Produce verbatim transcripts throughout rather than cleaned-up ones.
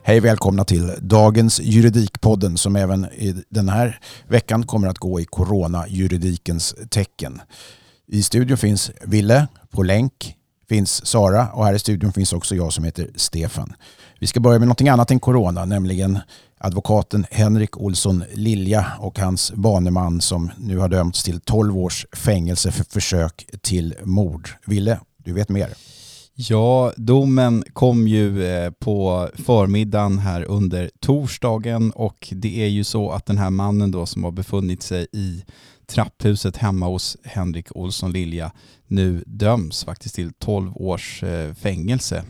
Hej, välkomna till dagens juridikpodden som även i den här veckan kommer att gå i coronajuridikens tecken. I studion finns Ville, på länk finns Sara och här i studion finns också jag som heter Stefan. Vi ska börja med någonting annat än corona, nämligen advokaten Henrik Olsson Lilja och hans baneman som nu har dömts till tolv års fängelse för försök till mord. Ville, du vet mer. Ja, domen kom ju på förmiddagen här under torsdagen och det är ju så att den här mannen då som har befunnit sig i trapphuset hemma hos Henrik Olsson Lilja nu döms faktiskt till tolv års fängelse.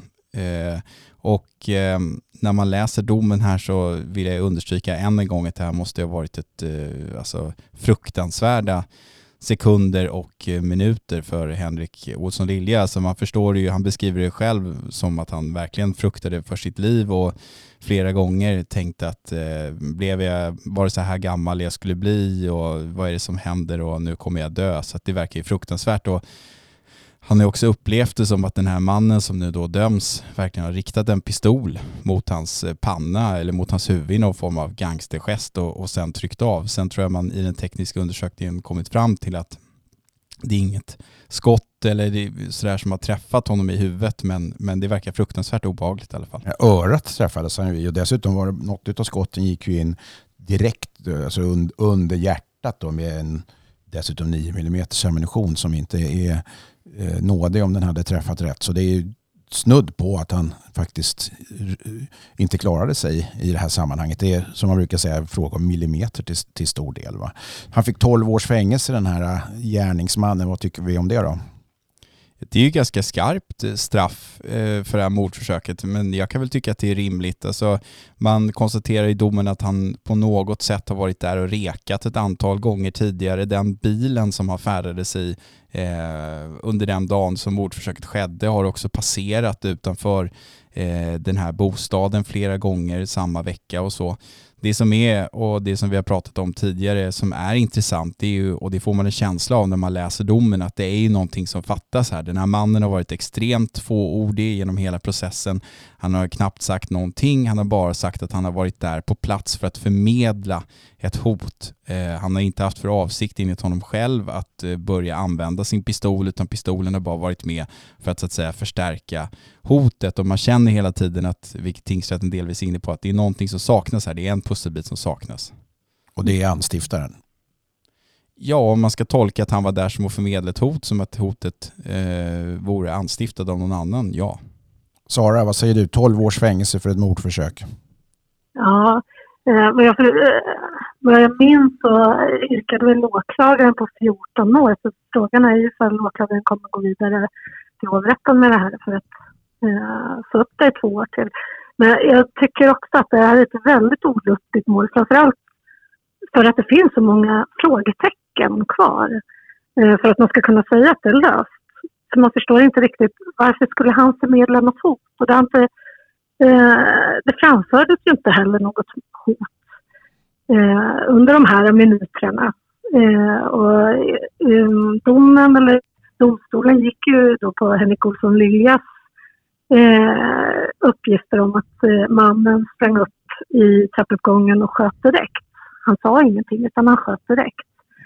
Och när man läser domen här så vill jag understryka än en gång att det här måste ha varit ett alltså, fruktansvärda sekunder och minuter för Henrik Olsson Lilja. Så man förstår ju, han beskriver det själv som att han verkligen fruktade för sitt liv och flera gånger tänkte att eh, blev jag, var det så här gammal jag skulle bli och vad är det som händer och nu kommer jag dö. Så att det verkar ju fruktansvärt och han har också upplevt det som att den här mannen som nu då döms verkligen har riktat en pistol mot hans panna eller mot hans huvud i någon form av gangstergest och, och sen tryckt av. Sen tror jag man i den tekniska undersökningen kommit fram till att det är inget skott eller det är sådär som har träffat honom i huvudet men, men det verkar fruktansvärt obehagligt i alla fall. Ja, örat träffades han ju och dessutom var det något av skotten gick ju in direkt alltså und, under hjärtat då med en dessutom nio millimeter ammunition som inte är eh, nådig om den hade träffat rätt. Så det är ju snudd på att han faktiskt inte klarade sig i det här sammanhanget. Det är som man brukar säga fråga om millimeter till, till stor del. Va? Han fick tolv års fängelse den här gärningsmannen. Vad tycker vi om det då? Det är ju ganska skarpt straff för det här mordförsöket men jag kan väl tycka att det är rimligt. Alltså, man konstaterar i domen att han på något sätt har varit där och rekat ett antal gånger tidigare. Den bilen som har färdades i eh, under den dagen som mordförsöket skedde har också passerat utanför eh, den här bostaden flera gånger samma vecka och så. Det som är och det som vi har pratat om tidigare som är intressant det är ju, och det får man en känsla av när man läser domen att det är ju någonting som fattas här. Den här mannen har varit extremt fåordig genom hela processen. Han har knappt sagt någonting. Han har bara sagt att han har varit där på plats för att förmedla ett hot. Eh, han har inte haft för avsikt enligt honom själv att eh, börja använda sin pistol utan pistolen har bara varit med för att så att säga förstärka hotet och man känner hela tiden att, vilket tingsrätten delvis är inne på, att det är någonting som saknas här. Det är en pusselbit som saknas. Och det är anstiftaren? Ja, om man ska tolka att han var där som att förmedla ett hot som att hotet eh, vore anstiftat av någon annan, ja. Sara, vad säger du? tolv års fängelse för ett mordförsök. Ja, eh, vad, jag, eh, vad jag minns så yrkade väl åklagaren på fjorton år. Så frågan är ju ifall åklagaren kommer gå vidare till hovrätten med det här för att eh, få upp det i två år till. Men jag tycker också att det är ett väldigt olustigt mål. Framförallt för att det finns så många frågetecken kvar. Eh, för att man ska kunna säga att det är löst. Så man förstår inte riktigt varför skulle han förmedla något hot. Och det, inte, eh, det framfördes ju inte heller något hot eh, under de här minuterna. Eh, och eh, domen eller domstolen gick ju då på Henrik Olsson Liljas eh, uppgifter om att eh, mannen sprang upp i trappuppgången och sköt direkt. Han sa ingenting utan han sköt direkt.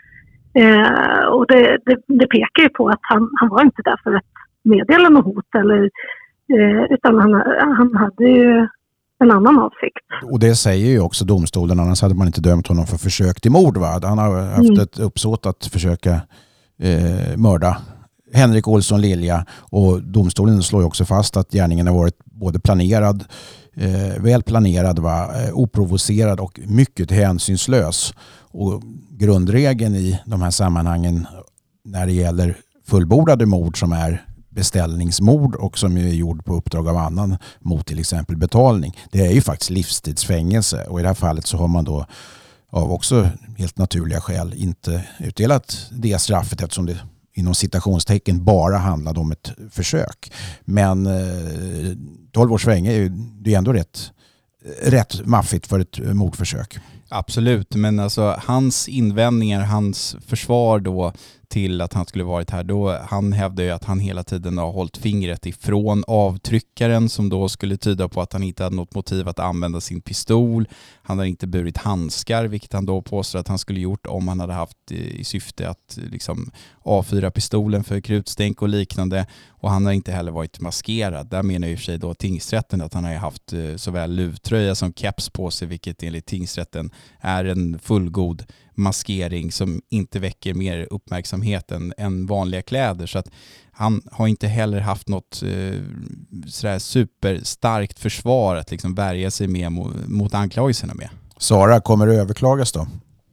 Eh, och det, det, det pekar ju på att han, han var inte där för att meddela något hot eller, eh, utan han, han hade ju en annan avsikt. Och det säger ju också domstolen, annars hade man inte dömt honom för försök till mord. Va? Han har haft mm. ett uppsåt att försöka eh, mörda Henrik Olsson Lilja och domstolen slår ju också fast att gärningen har varit både planerad, eh, väl planerad, va? Eh, oprovocerad och mycket hänsynslös. Och grundregeln i de här sammanhangen när det gäller fullbordade mord som är beställningsmord och som är gjord på uppdrag av annan mot till exempel betalning, det är ju faktiskt livstidsfängelse och i det här fallet så har man då av också helt naturliga skäl inte utdelat det straffet eftersom det inom citationstecken bara handlade om ett försök. Men eh, tolv års fängelse är ju det är ändå rätt, rätt maffigt för ett mordförsök. Absolut, men alltså hans invändningar, hans försvar då till att han skulle varit här, då han hävdade ju att han hela tiden har hållit fingret ifrån avtryckaren, som då skulle tyda på att han inte hade något motiv att använda sin pistol. Han har inte burit handskar, vilket han då påstår att han skulle gjort om han hade haft i syfte att liksom avfyra pistolen för krutstänk och liknande. Och han har inte heller varit maskerad. Där menar ju för sig då tingsrätten att han har haft såväl luvtröja som keps på sig, vilket enligt tingsrätten är en fullgod maskering som inte väcker mer uppmärksamhet än, än vanliga kläder. Så att han har inte heller haft något eh, sådär superstarkt försvar att liksom värja sig med mot, mot anklagelserna med. Sara, kommer det överklagas då?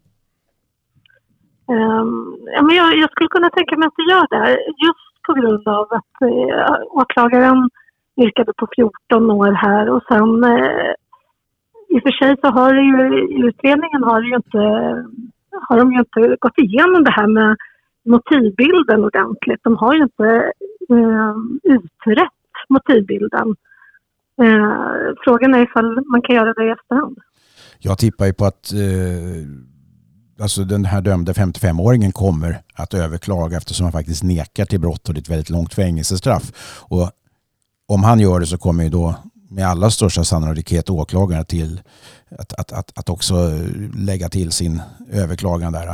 Um, ja, men jag, jag skulle kunna tänka mig att det gör det. Just på grund av att eh, åklagaren yrkade på fjorton år här, och sen eh, i och för sig så har det ju, i utredningen har, det ju inte, har de ju inte gått igenom det här med motivbilden ordentligt. De har ju inte eh, utrett motivbilden. Eh, frågan är ifall man kan göra det i efterhand. Jag tippar ju på att eh, alltså den här dömde femtiofemåringen kommer att överklaga, eftersom han faktiskt nekar till brott och det är ett väldigt långt fängelsestraff. Och om han gör det så kommer ju då med allra största sannolikhet åklagaren till att, att, att, att också lägga till sin överklagan där,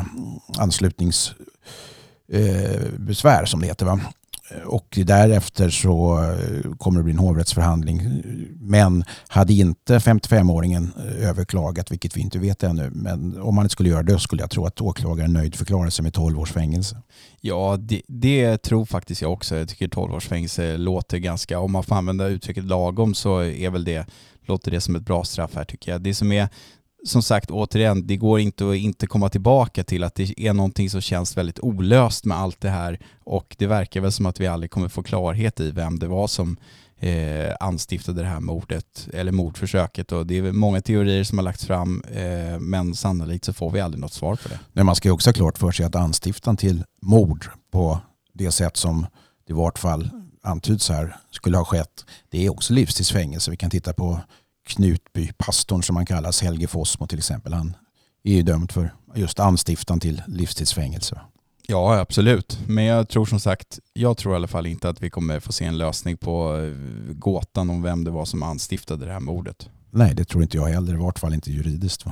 anslutningsbesvär eh, som det heter, va? Och därefter så kommer det bli en hovrättsförhandling. Men hade inte femtiofemåringen överklagat, vilket vi inte vet ännu, men om man inte skulle göra det skulle jag tro att åklagaren nöjd förklarar sig med tolv års fängelse. Ja, det, det tror faktiskt jag också. Jag tycker tolv års fängelse låter ganska, om man får använda uttrycket lagom, så är väl det, låter det som ett bra straff här tycker jag. Det som är, som sagt, återigen, det går inte att inte komma tillbaka till att det är någonting som känns väldigt olöst med allt det här, och det verkar väl som att vi aldrig kommer få klarhet i vem det var som eh, anstiftade det här mordet eller mordförsöket, och det är många teorier som har lagts fram, eh, men sannolikt så får vi aldrig något svar på det. Men man ska ju också ha klart för sig att anstiftan till mord på det sätt som det i vart fall antyds här skulle ha skett, det är också livstidsfängelse. Vi kan titta på Knutby, pastorn som han kallas, Helge Fossmo till exempel. Han är ju dömd för just anstiftan till livstidsfängelse. Ja, absolut. Men jag tror som sagt, jag tror i alla fall inte att vi kommer få se en lösning på gåtan om vem det var som anstiftade det här mordet. Nej, det tror inte jag heller, i vart fall inte juridiskt, va?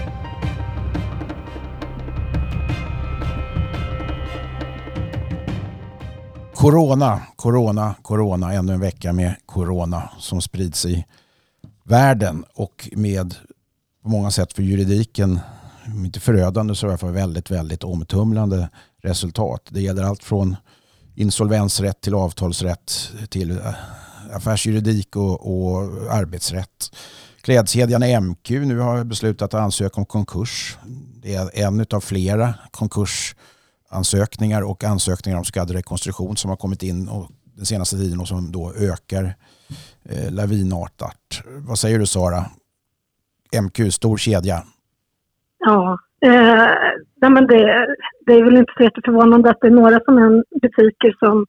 Corona, corona, corona. Ännu en vecka med corona som sprids i världen och med på många sätt för juridiken, inte förödande så i alla fall väldigt, väldigt omtumlande resultat. Det gäller allt från insolvensrätt till avtalsrätt till affärsjuridik och, och arbetsrätt. Klädkedjan M Q nu har beslutat att ansöka om konkurs. Det är en av flera konkursansökningar och ansökningar om skadad rekonstruktion som har kommit in och den senaste tiden och som då ökar eh, lavinartat. Vad säger du, Sara? M Q, stor kedja. Ja, eh, nej men det, det är väl inte så jätteförvånande att det är några sådana butiker som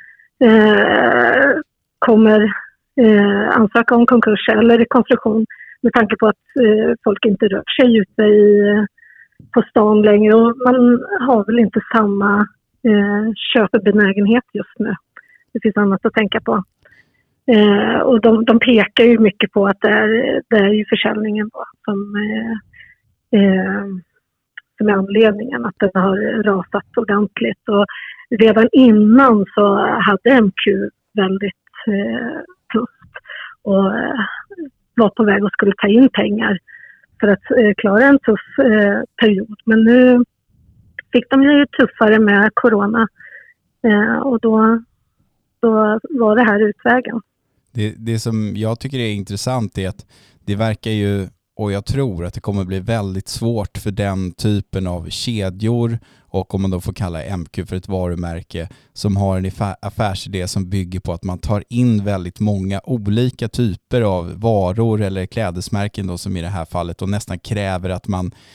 eh, kommer eh, ansöka om konkurs eller rekonstruktion med tanke på att eh, folk inte rör sig ute i, på stan längre, och man har väl inte samma eh, köpebenägenhet just nu. Det finns annat att tänka på. Eh, och de, de pekar ju mycket på att det är, det är ju försäljningen då, som, eh, eh, som är anledningen att den har rasat ordentligt. Och redan innan så hade M Q väldigt eh, tufft och eh, var på väg och skulle ta in pengar för att eh, klara en tuff eh, period. Men nu fick de ju tuffare med corona eh, och då då var det här utvägen. Det, det som jag tycker är intressant är att det verkar ju, och jag tror att det kommer bli väldigt svårt för den typen av kedjor, och om man då får kalla M Q för ett varumärke, som har en affärsidé som bygger på att man tar in väldigt många olika typer av varor eller klädesmärken då, som i det här fallet, och nästan kräver att man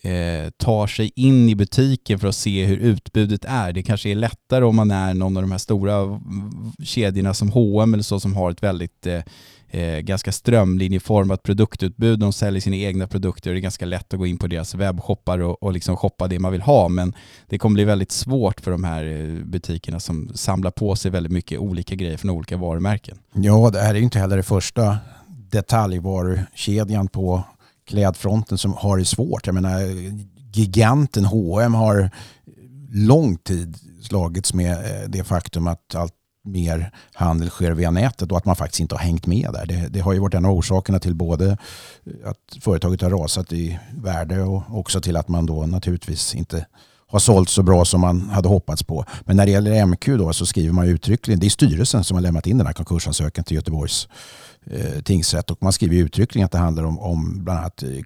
eh, tar sig in i butiken för att se hur utbudet är. Det kanske är lättare om man är någon av de här stora kedjorna som H och M eller så, som har ett väldigt eh, Eh, ganska strömlinjeformat produktutbud. De säljer sina egna produkter och det är ganska lätt att gå in på deras webbshoppar och, och liksom shoppa det man vill ha. Men det kommer bli väldigt svårt för de här butikerna som samlar på sig väldigt mycket olika grejer från olika varumärken. Ja, det här är ju inte heller det första detaljvarukedjan på klädfronten som har det svårt. Jag menar, giganten H och M har lång tid slagits med det faktum att allt mer handel sker via nätet och att man faktiskt inte har hängt med där. Det, det har ju varit en av orsakerna till både att företaget har rasat i värde och också till att man då naturligtvis inte har sålt så bra som man hade hoppats på. Men när det gäller M Q då så skriver man uttryckligen, det är styrelsen som har lämnat in den här konkursansökan till Göteborgs eh, tingsrätt, och man skriver uttryckligen att det handlar om, om bland annat eh,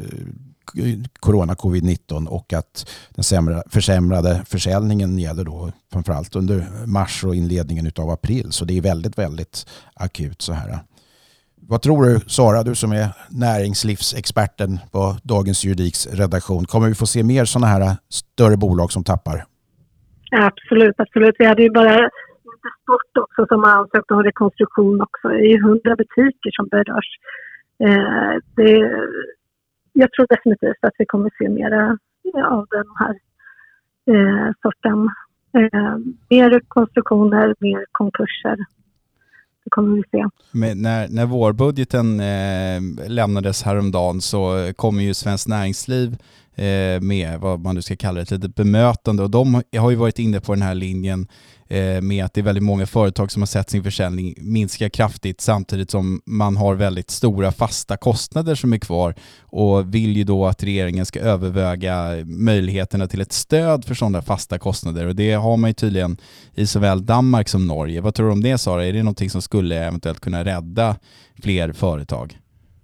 corona covid nitton och att den sämre, försämrade försäljningen gäller då framförallt under mars och inledningen av april. Så det är väldigt, väldigt akut så här. Vad tror du, Sara, du som är näringslivsexperten på Dagens Juridiks redaktion? Kommer vi få se mer sådana här större bolag som tappar? Absolut, absolut. Vi hade ju bara lite sport också som har ansökt om rekonstruktion också. Det är ju hundra butiker som berörs. Eh, det Jag tror definitivt att vi kommer se mer av den här eh, sorten. Eh, mer rekonstruktioner, mer konkurser. Det kommer vi se. Men när, när vårbudgeten eh, lämnades häromdagen så kommer ju Svenskt Näringsliv eh, med vad man nu ska kalla det, ett litet bemötande. Och de har ju varit inne på den här linjen eh, med att det är väldigt många företag som har sett sin försäljning minska kraftigt samtidigt som man har väldigt stora fasta kostnader som är kvar, och vill ju då att regeringen ska överväga möjligheterna till ett stöd för sådana fasta kostnader. Och det har man ju tydligen i såväl Danmark som Norge. Vad tror du om det, Sara? Är det någonting som skulle eventuellt kunna rädda fler företag?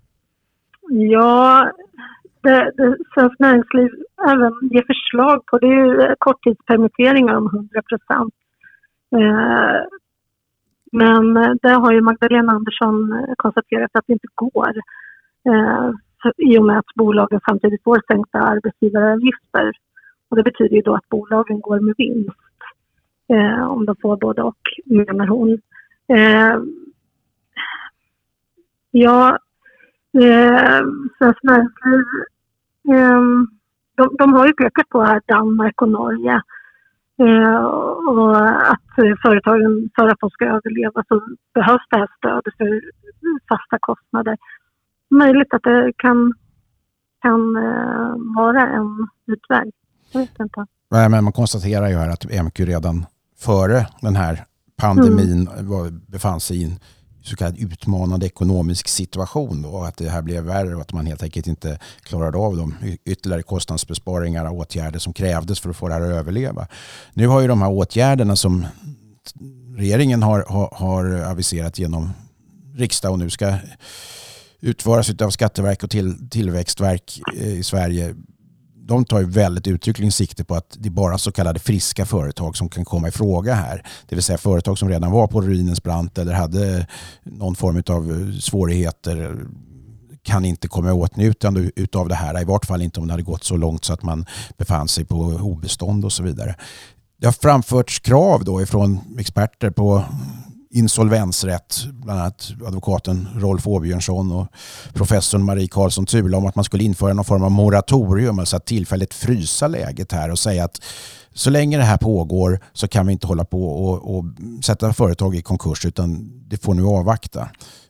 Ja, det, det Svenskt Näringsliv även ger förslag på, det är ju korttidspermitteringar om hundra procent. Eh, men där har ju Magdalena Andersson konstaterat att det inte går eh, i och med att bolagen samtidigt får sänkta arbetsgivaravgifter. Och det betyder ju då att bolagen går med vinst eh, om de får både och, menar hon. Eh, ja, eh, Svenskt Näringsliv eh, de, de har ju pekat på här Danmark och Norge. Eh, och att företagen, för att de ska överleva, så behövs det här stödet för fasta kostnader. Möjligt att det kan, kan eh, vara en utväg. Jag vet inte. Nej, men man konstaterar ju här att M Q redan före den här pandemin mm. var, befann sig i en så kallad utmanande ekonomisk situation då, och att det här blev värre och att man helt enkelt inte klarade av de ytterligare kostnadsbesparingar och åtgärder som krävdes för att få det här att överleva. Nu har ju de här åtgärderna som regeringen har, har, har aviserat genom riksdag och nu ska utföras av Skatteverk och till, Tillväxtverk i Sverige, de tar ju väldigt uttryckligen sikte på att det är bara så kallade friska företag som kan komma i fråga här. Det vill säga företag som redan var på ruinens brant eller hade någon form av svårigheter kan inte komma i åtnjutande utav det här. I vart fall inte om det hade gått så långt så att man befann sig på obestånd och så vidare. Det har framförts krav då ifrån experter på insolvensrätt, bland annat advokaten Rolf Åbjörnsson och professorn Marie Karlsson Thula, om att man skulle införa någon form av moratorium, alltså att tillfälligt frysa läget här och säga att så länge det här pågår så kan vi inte hålla på och, och sätta företag i konkurs, utan det får nu avvakta.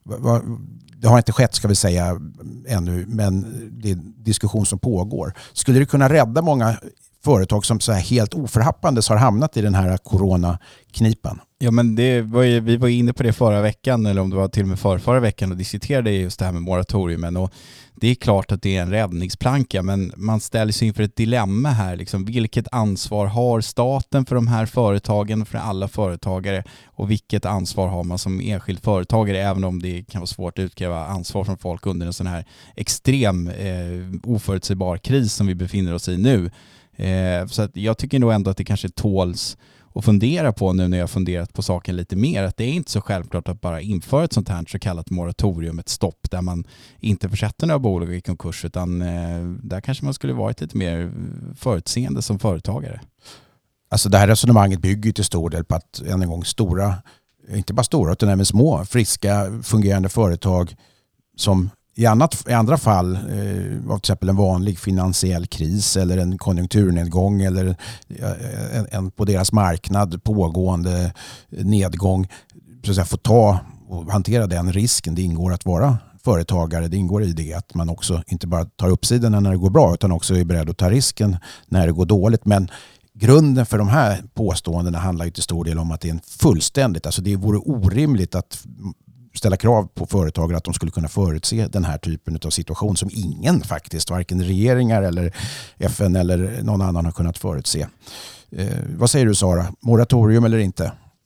Det har inte skett, ska vi säga, ännu, men det är diskussion som pågår. Skulle det kunna rädda många företag som så här helt oförhappandes har hamnat i den här coronaknipan? Ja, men det var ju, vi var inne på det förra veckan, eller om det var till och med för förra veckan, och diskuterade just det här med moratoriumen. Och det är klart att det är en räddningsplanka, men man ställer sig inför ett dilemma här. Liksom, vilket ansvar har staten för de här företagen, för alla företagare, och vilket ansvar har man som enskild företagare, även om det kan vara svårt att utkräva ansvar från folk under en sån här extrem eh, oförutsägbar kris som vi befinner oss i nu. Eh, så att jag tycker nog ändå att det kanske tåls att fundera på nu när jag funderat på saken lite mer, att det är inte så självklart att bara införa ett sånt här så kallat moratorium, ett stopp där man inte försätter några bolag i konkurs, utan eh, där kanske man skulle varit lite mer förutseende som företagare. Alltså det här resonemanget bygger till stor del på att än en gång stora, inte bara stora utan även små, friska, fungerande företag som i, annat, i andra fall eh, av till exempel en vanlig finansiell kris eller en konjunkturnedgång eller eh, en, en på deras marknad pågående nedgång, så att säga, får ta och hantera den risken. Det ingår att vara företagare, det ingår i det att man också inte bara tar upp sidorna när det går bra utan också är beredd att ta risken när det går dåligt. Men grunden för de här påståendena handlar ju till stor del om att det är en fullständigt, alltså det vore orimligt att ställa krav på företagare att de skulle kunna förutse den här typen av situation som ingen faktiskt, varken regeringar eller F N eller någon annan har kunnat förutse. Eh, vad säger du, Sara? Moratorium eller inte?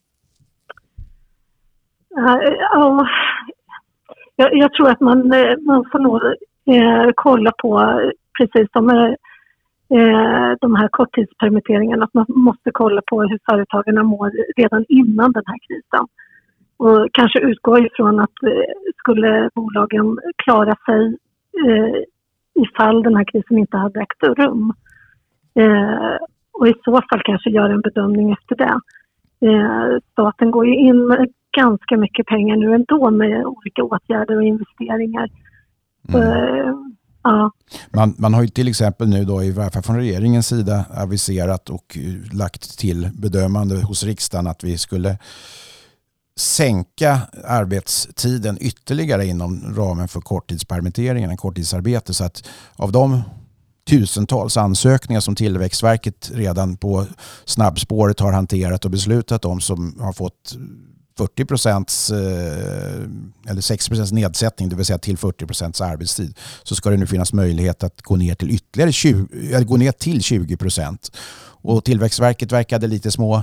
Uh, ja, jag, jag tror att man, man får nog eh, kolla på precis som eh, de här korttidspermitteringarna, att man måste kolla på hur företagarna mår redan innan den här krisen. Och kanske utgå ifrån att eh, skulle bolagen klara sig eh, ifall den här krisen inte hade ägt rum. Eh, och i så fall kanske göra en bedömning efter det. Eh, staten går ju in med ganska mycket pengar nu ändå med olika åtgärder och investeringar. Mm. Eh, ja. Man, man har ju till exempel nu då i varje fall från regeringens sida aviserat och lagt till bedömande hos riksdagen att vi skulle sänka arbetstiden ytterligare inom ramen för korttidspermitteringen, korttidsarbete, så att av de tusentals ansökningar som Tillväxtverket redan på snabbspåret har hanterat och beslutat om, som har fått fyrtio procents eller sextio procents nedsättning, det vill säga till fyrtio procents arbetstid, så ska det nu finnas möjlighet att gå ner till ytterligare tjugo, eller gå ner till tjugo procent. Och Tillväxtverket verkade lite små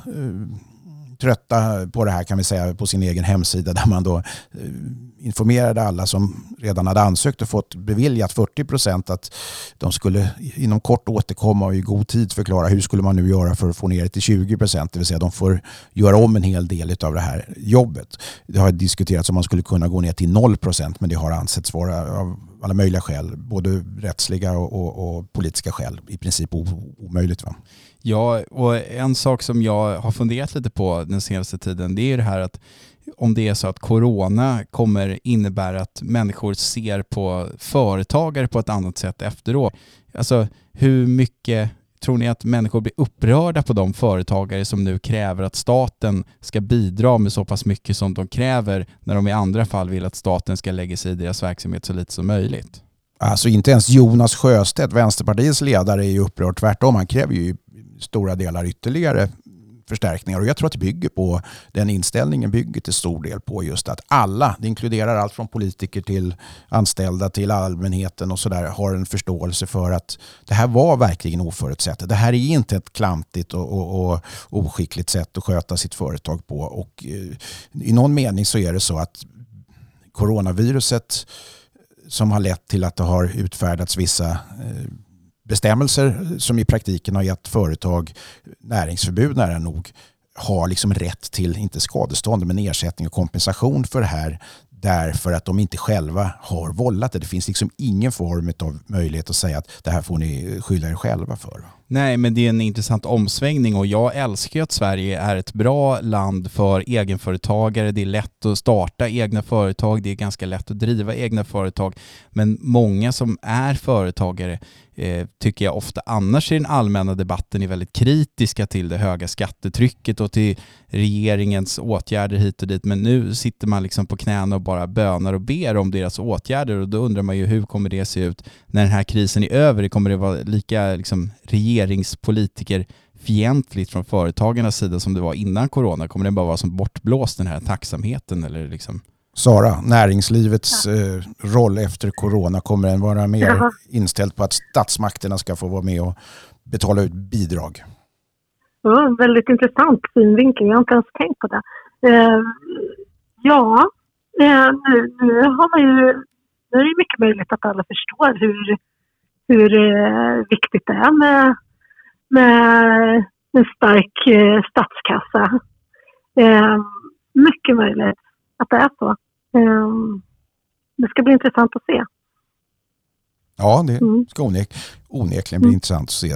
trötta på det här, kan vi säga, på sin egen hemsida, där man då eh, informerade alla som redan hade ansökt och fått beviljat fyrtio procent att de skulle inom kort återkomma och i god tid förklara hur skulle man nu göra för att få ner det till tjugo procent, det vill säga de får göra om en hel del av det här jobbet. Det har diskuterats om man skulle kunna gå ner till noll procent, men det har ansetts vara av alla möjliga skäl, både rättsliga och, och, och politiska skäl, i princip omöjligt, va? Ja, och en sak som jag har funderat lite på den senaste tiden, det är det här att om det är så att corona kommer innebära att människor ser på företagare på ett annat sätt efteråt. Alltså hur mycket tror ni att människor blir upprörda på de företagare som nu kräver att staten ska bidra med så pass mycket som de kräver, när de i andra fall vill att staten ska lägga sig i deras verksamhet så lite som möjligt? Alltså inte ens Jonas Sjöstedt, Vänsterpartiets ledare, är ju upprörd. Tvärtom, han kräver ju stora delar ytterligare förstärkningar, och jag tror att det bygger på, den inställningen bygger till stor del på just att alla, det inkluderar allt från politiker till anställda till allmänheten och sådär, har en förståelse för att det här var verkligen oförutsett. Det här är inte ett klantigt och, och, och oskickligt sätt att sköta sitt företag på, och eh, i någon mening så är det så att coronaviruset, som har lett till att det har utfärdats vissa eh, bestämmelser som i praktiken har gett företag näringsförbud nära nog, har liksom rätt till, inte skadestånd, men ersättning och kompensation för det här, därför att de inte själva har vållat det. Det finns liksom ingen form av möjlighet att säga att det här får ni skylla er själva för. Nej, men det är en intressant omsvängning, och jag älskar att Sverige är ett bra land för egenföretagare. Det är lätt att starta egna företag, det är ganska lätt att driva egna företag, men många som är företagare eh, tycker jag ofta annars i den allmänna debatten är väldigt kritiska till det höga skattetrycket och till regeringens åtgärder hit och dit, men nu sitter man liksom på knäna och bara bönar och ber om deras åtgärder, och då undrar man ju hur kommer det se ut när den här krisen är över? Kommer det vara lika liksom regeringspolitiker fientligt från företagarnas sida som det var innan corona? Kommer det bara vara som bortblåst, den här tacksamheten? Eller liksom? Sara, näringslivets eh, roll efter corona, kommer den vara mer Jaha. inställd på att statsmakterna ska få vara med och betala ut bidrag? Ja, väldigt intressant synvinkel. Jag har inte ens tänkt på det. Eh, ja, eh, nu, nu har man ju, nu är det mycket möjligt att alla förstår hur, hur eh, viktigt det är med, med en stark eh, statskassa. Eh, mycket möjligt att det är så. Eh, det ska bli intressant att se. Ja, det Mm. ska onek, onekligen bli Mm. intressant att se.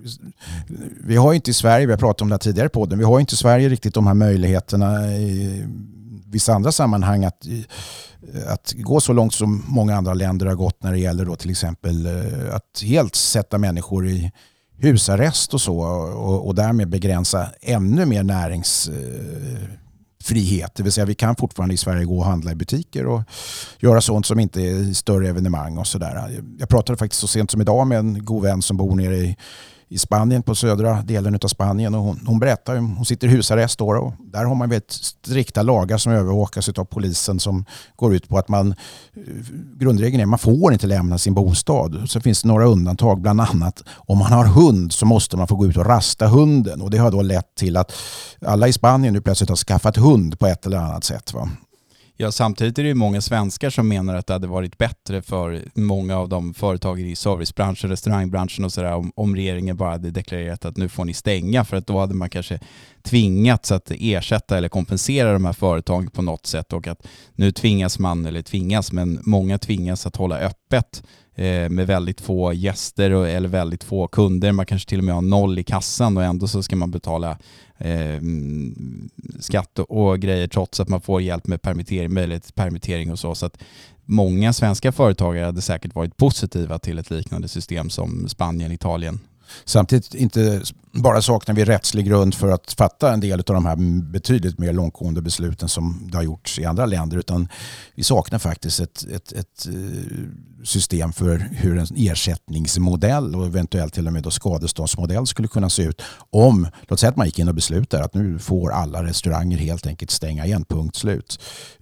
Vi har ju inte i Sverige, vi har pratat om det här tidigare på den, vi har ju inte i Sverige riktigt de här möjligheterna i vissa andra sammanhang att, att gå så långt som många andra länder har gått när det gäller då till exempel att helt sätta människor i husarrest och så och, och därmed begränsa ännu mer näringsfrihet. Det vill säga vi kan fortfarande i Sverige gå och handla i butiker och göra sånt som inte är större evenemang och sådär. Jag pratade faktiskt så sent som idag med en god vän som bor nere i i Spanien, på södra delen av Spanien, och hon, hon berättar, hon sitter i husarrest då, och där har man väldigt strikta lagar som övervakas av polisen som går ut på att man, grundregeln är man får inte lämna sin bostad. Så finns det några undantag, bland annat om man har hund så måste man få gå ut och rasta hunden, och det har då lett till att alla i Spanien nu plötsligt har skaffat hund på ett eller annat sätt, va? Ja, samtidigt är det ju många svenskar som menar att det hade varit bättre för många av de företag i servicebranschen, restaurangbranschen och sådär om, om regeringen bara hade deklarerat att nu får ni stänga, för att då hade man kanske tvingats att ersätta eller kompensera de här företagen på något sätt, och att nu tvingas man, eller tvingas, men många tvingas att hålla öppet eh, med väldigt få gäster och, eller väldigt få kunder. Man kanske till och med har noll i kassan och ändå så ska man betala Eh, skatt och grejer trots att man får hjälp med permittering, möjlighet till permittering och så. Så att många svenska företagare hade säkert varit positiva till ett liknande system som Spanien, Italien. Samtidigt inte bara saknar vi rättslig grund för att fatta en del av de här betydligt mer långtgående besluten som det har gjorts i andra länder, utan vi saknar faktiskt ett, ett, ett system för hur en ersättningsmodell och eventuellt till och med då skadeståndsmodell skulle kunna se ut om, låt säga att man gick in och beslutar att nu får alla restauranger helt enkelt stänga igen, punkt slut.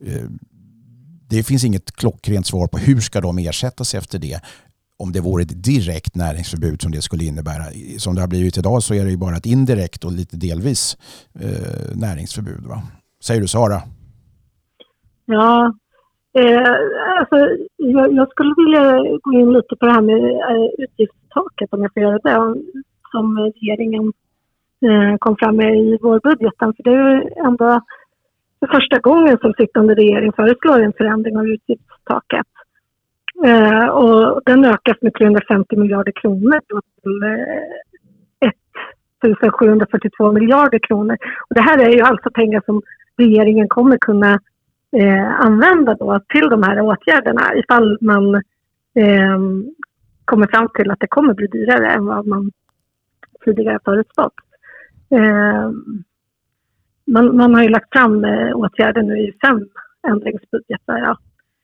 Det finns inget klockrent svar på hur ska de ersättas efter det. Om det vore ett direkt näringsförbud som det skulle innebära. Som det har blivit idag så är det ju bara ett indirekt och lite delvis eh, näringsförbud. Va? Säger du, Sara? Ja, eh, alltså, jag, jag skulle vilja gå in lite på det här med eh, utgiftstaket, om jag får göra det, som regeringen eh, kom fram med i vårbudgeten. För det är ju ändå för första gången som sittande regering föreslår en förändring av utgiftstaket. Uh, och den ökas med trehundrafemtio miljarder kronor till uh, ettusen sjuhundrafyrtiotvå miljarder kronor. Och det här är ju alltså pengar som regeringen kommer kunna uh, använda då till de här åtgärderna ifall man uh, kommer fram till att det kommer bli dyrare än vad man tidigare förutspått. Uh, man, man har ju lagt fram uh, åtgärder nu i fem ändringsbudgetar. Ja.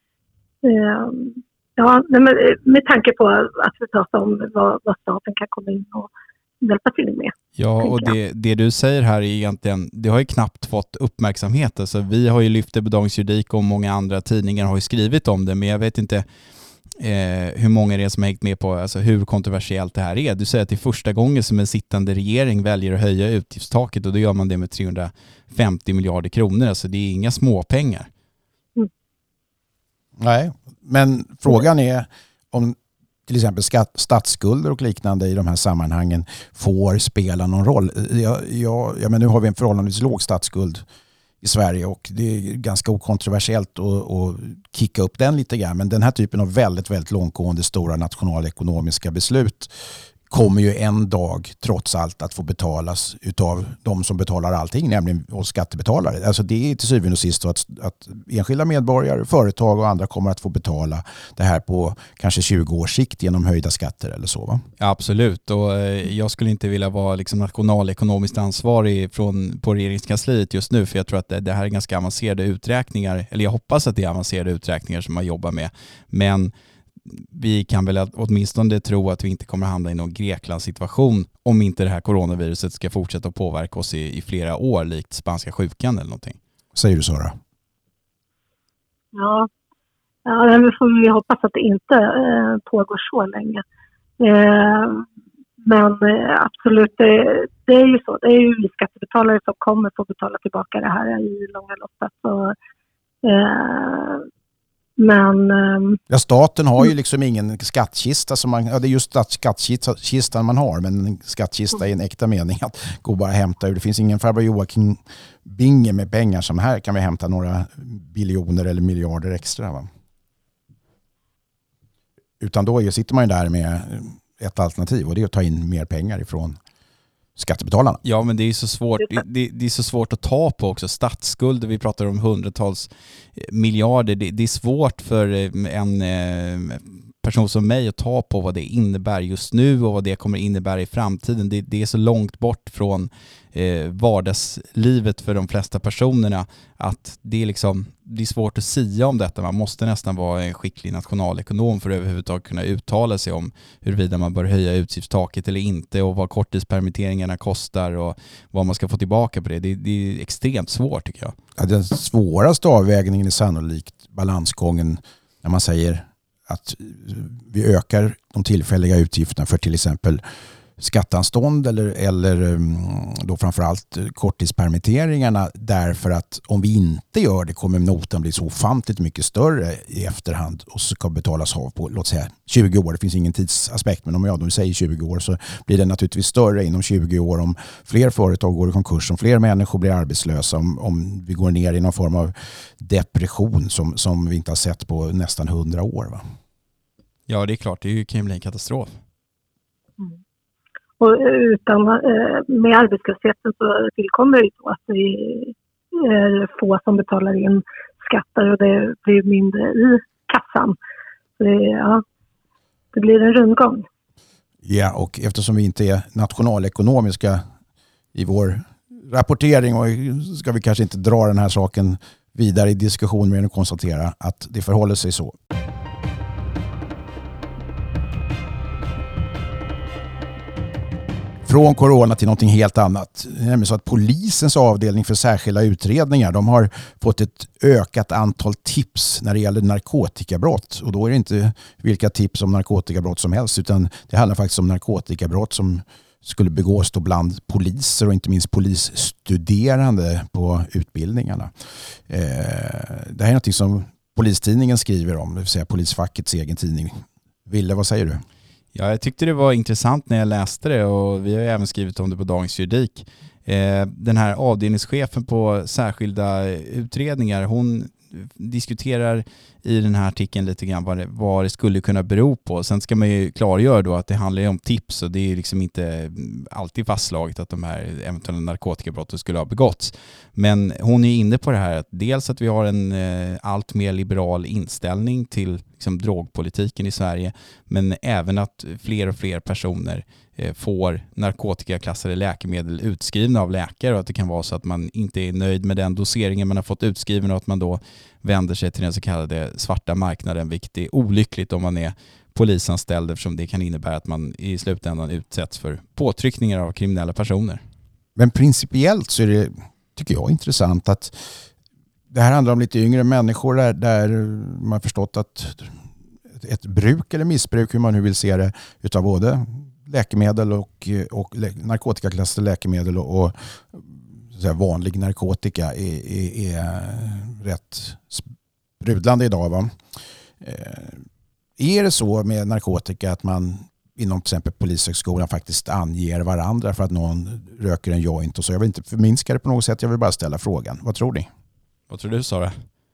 Uh, Ja, med, med tanke på att vi pratar om vad, vad staten kan komma in och hjälpa till med. Ja, och det, det du säger här är egentligen, det har ju knappt fått uppmärksamhet. Alltså, vi har ju lyft det på Dagens Juridik och många andra tidningar har ju skrivit om det, men jag vet inte eh, hur många det är som har hängt med på alltså, hur kontroversiellt det här är. Du säger att det är första gången som en sittande regering väljer att höja utgiftstaket, och då gör man det med trehundrafemtio miljarder kronor. Alltså det är inga småpengar. Mm. Nej, men frågan är om till exempel skatt, statsskulder och liknande i de här sammanhangen får spela någon roll. Jag, jag, jag men nu har vi en förhållandevis låg statsskuld i Sverige och det är ganska okontroversiellt att, att kicka upp den lite grann. Men den här typen av väldigt, väldigt långtgående stora nationalekonomiska beslut kommer ju en dag trots allt att få betalas utav de som betalar allting, nämligen oss skattebetalare. Alltså det är till syvende och sist så att, att enskilda medborgare, företag och andra kommer att få betala det här på kanske tjugo års sikt genom höjda skatter eller så, va? Ja, absolut, och eh, jag skulle inte vilja vara liksom nationalekonomiskt ansvarig från, på regeringskansliet just nu, för jag tror att det, det här är ganska avancerade uträkningar, eller jag hoppas att det är avancerade uträkningar som man jobbar med, men vi kan väl åtminstone tro att vi inte kommer hamna i någon Grekland-situation om inte det här coronaviruset ska fortsätta att påverka oss i, i flera år, likt spanska sjukan eller någonting. Säger du, Sara? Ja, ja vi får ju hoppas att det inte eh, pågår så länge. Eh, men eh, absolut, det, det är ju så. Det är ju vi skattebetalare som kommer få betala tillbaka det här i långa loppet. Och, eh, Men... Um, ja, staten har ju liksom ingen skattkista som man, ja, det är just skattkistan man har, men en skattkista i en äkta mening att gå bara hämta ur. Det finns ingen farbror Joakim binge med pengar som här kan vi hämta några biljoner eller miljarder extra, va? Utan då sitter man ju där med ett alternativ och det är att ta in mer pengar ifrån skattebetalarna. Ja, men det är så svårt det, det är så svårt att ta på också. Statsskulder, vi pratar om hundratals miljarder. Det, det är svårt för en person som mig att ta på vad det innebär just nu och vad det kommer innebära i framtiden. Det, det är så långt bort från eh, vardagslivet för de flesta personerna att det är liksom det är svårt att sia om detta. Man måste nästan vara en skicklig nationalekonom för att överhuvudtaget kunna uttala sig om huruvida man bör höja utgiftstaket eller inte och vad korttidspermitteringarna kostar och vad man ska få tillbaka på det. Det, det är extremt svårt tycker jag. Ja, den svåraste avvägningen är sannolikt balansgången när man säger att vi ökar de tillfälliga utgifterna för till exempel skatteanstånd eller, eller då framförallt korttidspermitteringarna, därför att om vi inte gör det kommer notan bli så ofantligt mycket större i efterhand och ska betalas av på, låt säga tjugo år. Det finns ingen tidsaspekt, men om jag då säger tjugo år så blir det naturligtvis större inom tjugo år om fler företag går i konkurs, om fler människor blir arbetslösa, om, om vi går ner i någon form av depression som, som vi inte har sett på nästan hundra år, va? Ja, det är klart. Det kan ju bli en katastrof. Mm. Och utan, med arbetslösheten så tillkommer det ju att det är få som betalar in skatter och det blir mindre i kassan. Så det, ja, det blir en rundgång. Ja, och eftersom vi inte är nationalekonomiska i vår rapportering och ska vi kanske inte dra den här saken vidare i diskussion med att konstatera att det förhåller sig så. Från corona till någonting helt annat. Det är nämligen så att polisens avdelning för särskilda utredningar, de har fått ett ökat antal tips när det gäller narkotikabrott. Och då är det inte vilka tips om narkotikabrott som helst, utan det handlar faktiskt om narkotikabrott som skulle begås då bland poliser och inte minst polisstuderande på utbildningarna. Eh, det här är något som Polistidningen skriver om, det vill säga polisfackets egen tidning. Ville, vad säger du? Ja, jag tyckte det var intressant när jag läste det och vi har även skrivit om det på Dagens Juridik. Eh, den här avdelningschefen på särskilda utredningar, hon diskuterar i den här artikeln lite grann vad det, vad det skulle kunna bero på. Sen ska man ju klargöra då att det handlar om tips och det är liksom inte alltid fastslaget att de här eventuella narkotikabrotten skulle ha begåtts. Men hon är inne på det här att dels att vi har en eh, allt mer liberal inställning till liksom, drogpolitiken i Sverige, men även att fler och fler personer eh, får narkotikaklassade läkemedel utskrivna av läkare och att det kan vara så att man inte är nöjd med den doseringen man har fått utskriven och att man då vänder sig till den så kallade svarta marknaden, vilket är olyckligt om man är polisanställd eftersom det kan innebära att man i slutändan utsätts för påtryckningar av kriminella personer. Men principiellt så är det, tycker jag, intressant att det här handlar om lite yngre människor där, där man har förstått att ett bruk eller missbruk, hur man nu vill se det, utav både läkemedel och, och narkotikaklassade läkemedel och, och så här, vanlig narkotika är, är, är rätt sprudlande idag, va? Är det så med narkotika att man inom till exempel polishögskolan faktiskt anger varandra för att någon röker en joint och så? Jag vill inte förminska det på något sätt, jag vill bara ställa frågan. Vad tror ni? Vad tror du, Sara?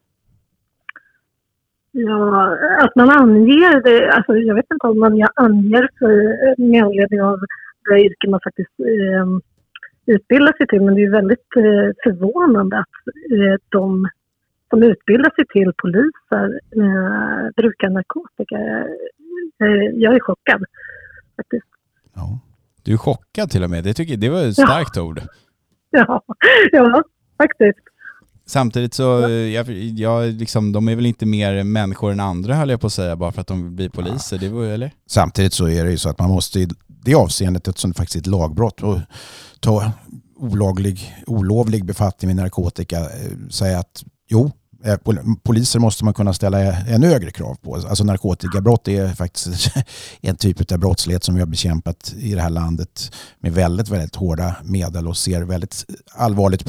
Ja, att man anger det, alltså jag vet inte om man anger för, med anledning av det yrke man faktiskt eh, utbildar sig till, men det är väldigt eh, förvånande att eh, de som utbildar sig till poliser eh, brukar narkotika. Eh, jag är chockad faktiskt. Ja. Du är chockad till och med, det tycker jag, det var ett starkt ja. ord. Ja, ja, faktiskt. Samtidigt så, jag, jag, liksom, de är väl inte mer människor än andra, höll jag på att säga, bara för att de blir poliser. Det var, eller? Samtidigt så är det ju så att man måste i det avseendet, eftersom det faktiskt är ett lagbrott, och ta olaglig, olovlig befattning med narkotika, säga att jo, poliser måste man kunna ställa en högre krav på. Alltså narkotikabrott är faktiskt en typ av brottslighet som vi har bekämpat i det här landet med väldigt, väldigt hårda medel och ser väldigt allvarligt på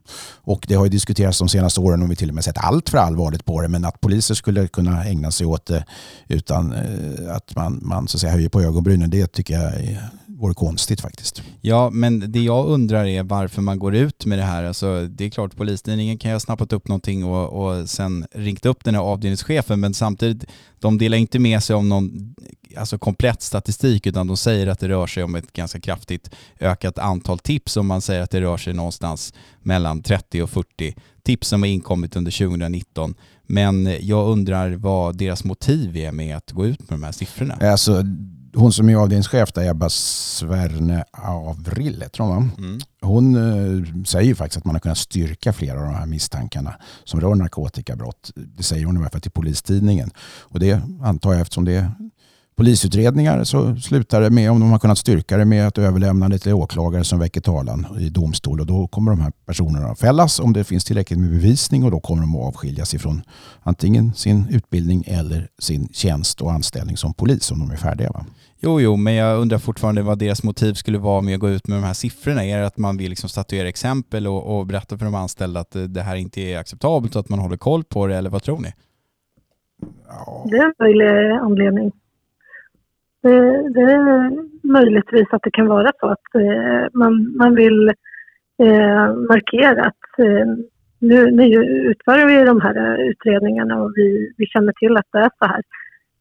Och det har ju diskuterats de senaste åren, om vi till och med sett allt för allvarligt på det, men att poliser skulle kunna ägna sig åt det utan att man, man så att säga höjer på ögonbrynen, det tycker jag vore konstigt faktiskt. Ja, men det jag undrar är varför man går ut med det här. Alltså, det är klart, polistidningen kan ju ha snappat upp någonting och, och sen ringt upp den här avdelningschefen, men samtidigt, de delar inte med sig om någon alltså komplett statistik, utan de säger att det rör sig om ett ganska kraftigt ökat antal tips, och man säger att det rör sig någonstans mellan trettio och fyrtio tips som har inkommit under tjugonitton. Men jag undrar vad deras motiv är med att gå ut med de här siffrorna. Alltså, hon som är avdelningschef där, Ebba Sverne Avrille, tror jag. Mm. Hon eh, säger ju faktiskt att man har kunnat styrka flera av de här misstankarna som rör narkotikabrott. Det säger hon i alla fall till Polistidningen. Och det antar jag, eftersom det är polisutredningar, så slutar det med, om de har kunnat styrka det, med att överlämna det till åklagare som väcker talan i domstol. Och då kommer de här personerna att fällas om det finns tillräckligt med bevisning, och då kommer de att avskiljas ifrån antingen sin utbildning eller sin tjänst och anställning som polis om de är färdiga, va? Jo, jo, men jag undrar fortfarande vad deras motiv skulle vara med att gå ut med de här siffrorna. Är det att man vill liksom statuera exempel och, och berätta för de anställda att det här inte är acceptabelt och att man håller koll på det, eller vad tror ni? Ja. Det är en möjlig anledning. Det, det är möjligtvis att det kan vara så att eh, man, man vill eh, markera att eh, nu, nu utför vi de här utredningarna och vi, vi känner till att det är så här.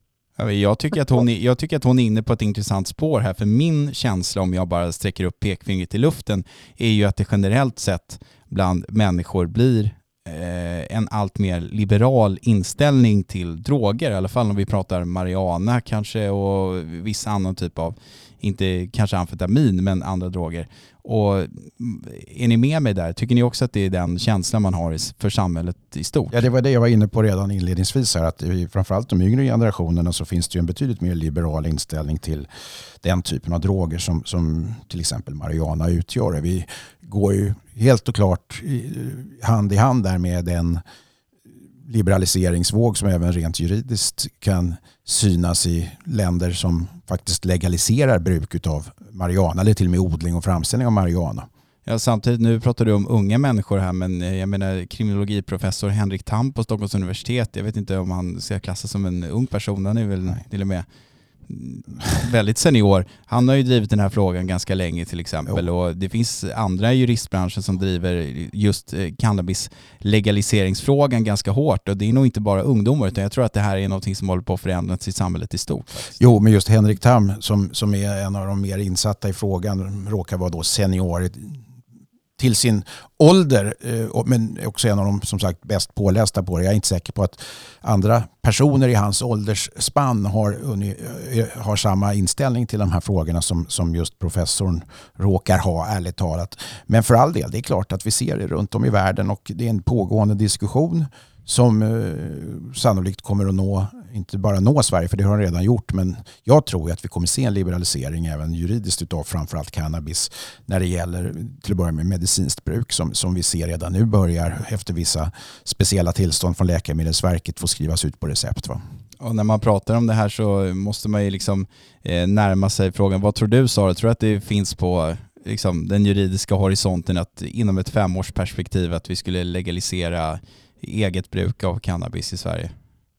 Jag tycker, att hon är, jag tycker att hon är inne på ett intressant spår här, för min känsla, om jag bara sträcker upp pekfingret i luften, är ju att det generellt sett bland människor blir eh, en allt mer liberal inställning till droger, i alla fall om vi pratar marijuana kanske och vissa annan typ av, inte kanske amfetamin, men andra droger. Och är ni med mig där? Tycker ni också att det är den känslan man har för samhället i stort? Ja, det var det jag var inne på redan inledningsvis här, att i framförallt de yngre generationerna så finns det ju en betydligt mer liberal inställning till den typen av droger som, som till exempel marijuana utgör. Vi går ju helt och klart hand i hand där med den liberaliseringsvåg som även rent juridiskt kan synas i länder som faktiskt legaliserar bruk av marijuana, eller till och med odling och framställning av marijuana. Ja, samtidigt, nu pratar du om unga människor här, men jag menar kriminologiprofessor Henrik Tham på Stockholms universitet, jag vet inte om han ska klassas som en ung person, han är väl Nej. till och med väldigt senior. Han har ju drivit den här frågan ganska länge till exempel, jo. Och det finns andra i juristbranschen som driver just cannabis legaliseringsfrågan ganska hårt, och det är nog inte bara ungdomar, utan jag tror att det här är något som håller på att förändras i samhället i stort. Faktiskt. Jo, men just Henrik Tham som, som är en av de mer insatta i frågan råkar vara då senior till sin ålder, men också en av de som sagt bäst pålästa på det. Jag är inte säker på att andra personer i hans åldersspann har, har samma inställning till de här frågorna som, som just professorn råkar ha, ärligt talat. Men för all del, det är klart att vi ser det runt om i världen, och det är en pågående diskussion som eh, sannolikt kommer att nå, inte bara nå Sverige, för det har den redan gjort, men jag tror att vi kommer se en liberalisering även juridiskt utav framförallt cannabis när det gäller till att börja med medicinskt bruk som, som vi ser redan nu börjar efter vissa speciella tillstånd från Läkemedelsverket få skrivas ut på recept, va? Och när man pratar om det här så måste man ju liksom eh, närma sig frågan, vad tror du, Sara? Tror du att det finns på liksom, den juridiska horisonten att inom ett femårsperspektiv att vi skulle legalisera eget bruk av cannabis i Sverige?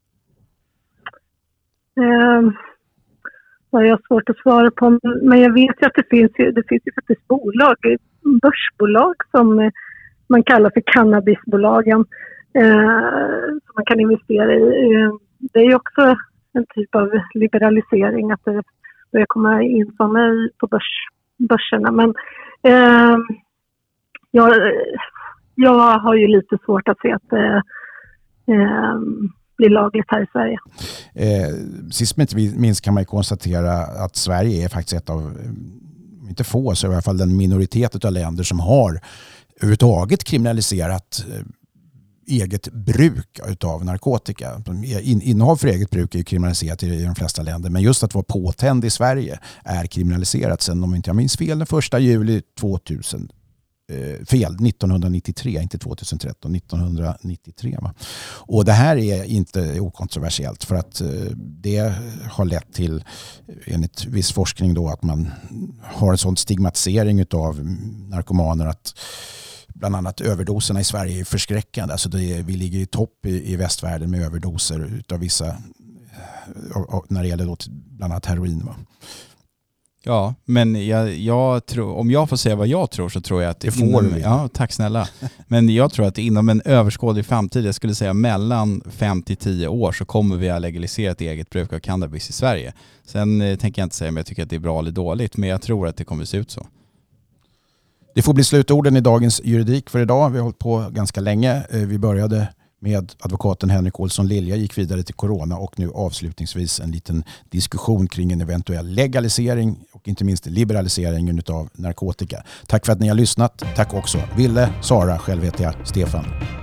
Um, jag har svårt att svara på, men jag vet ju att det finns ju, det finns ju faktiskt bolag, börsbolag som man kallar för cannabisbolagen, uh, som man kan investera i. Uh, det är ju också en typ av liberalisering att det börjar komma in sådana på börs, börserna, men uh, jag Jag har ju lite svårt att se att det eh, blir lagligt här i Sverige. Eh, sist men inte minst kan man ju konstatera att Sverige är faktiskt ett av, inte få, så i alla fall den minoritet av länder som har överhuvudtaget kriminaliserat eh, eget bruk av narkotika. In, innehav för eget bruk är ju kriminaliserat i de flesta länder, men just att vara påtänd i Sverige är kriminaliserat sedan, om inte jag minns fel, den första juli tvåtusen. Fel, nittonhundranittiotre, inte tjugohundratretton, nittonhundranittiotre. Va? Och det här är inte okontroversiellt, för att det har lett till, enligt viss forskning då, att man har en sån stigmatisering av narkomaner att bland annat överdoserna i Sverige är förskräckande. Alltså det är, vi ligger i topp i, i västvärlden med överdoser utav vissa, när det gäller då bland annat heroin. Va? Ja, men jag, jag tror, om jag får säga vad jag tror så tror jag att... Det får inom, vi. Ja, tack snälla. Men jag tror att inom en överskådlig framtid, jag skulle säga mellan fem till tio år, så kommer vi att legalisera ett eget bruk av cannabis i Sverige. Sen eh, tänker jag inte säga om jag tycker att det är bra eller dåligt, men jag tror att det kommer se ut så. Det får bli slutorden i dagens juridik för idag. Vi har hållit på ganska länge. Vi började med advokaten Henrik Olsson Lilja, gick vidare till corona och nu avslutningsvis en liten diskussion kring en eventuell legalisering och inte minst liberalisering av narkotika. Tack för att ni har lyssnat. Tack också Ville, Sara, själv heter jag Stefan.